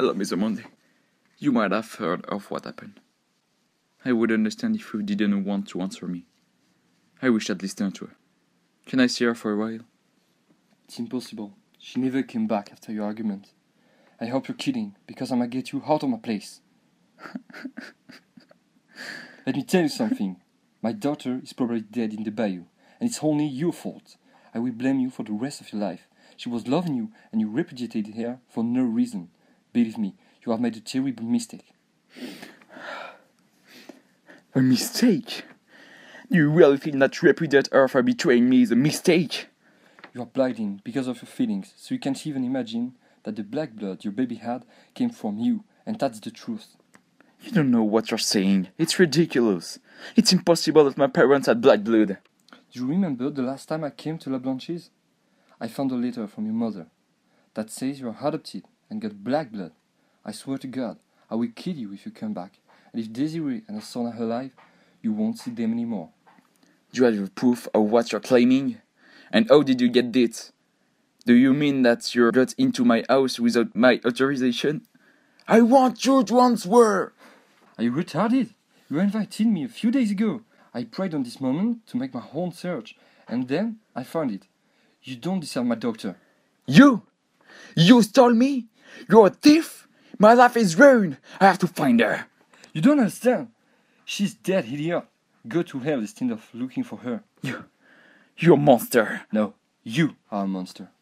Hello, Mr. Monday. You might have heard of what happened. I would understand if you didn't want to answer me. I wish I'd listened to her. Can I see her for a while? It's impossible. She never came back after your argument. I hope you're kidding, because I might get you out of my place. Let me tell you something. My daughter is probably dead in the bayou, and it's only your fault. I will blame you for the rest of your life. She was loving you, and you repudiated her for no reason. Believe me, you have made a terrible mistake. A mistake? Do you really think that repudiate her for betraying me is a mistake? You are blinding because of your feelings, so you can't even imagine that the black blood your baby had came from you, and that's the truth. You don't know what you're saying. It's ridiculous. It's impossible that my parents had black blood. Do you remember the last time I came to La Blanchise? I found a letter from your mother that says you are adopted and got black blood. I swear to God, I will kill you if you come back. And if Desiree and her son are alive, you won't see them anymore. Do you have proof of what you're claiming? And how did you get this? Do you mean that you got into my house without my authorization? I want you to answer! Are you retarded? You invited me a few days ago. I prayed on this moment to make my own search, and then I found it. You don't deserve my daughter. You? You stole me? You're a thief? My life is ruined. I have to find her. You don't understand. She's dead, idiot. Go to hell instead of looking for her. You're a monster. No, you are a monster.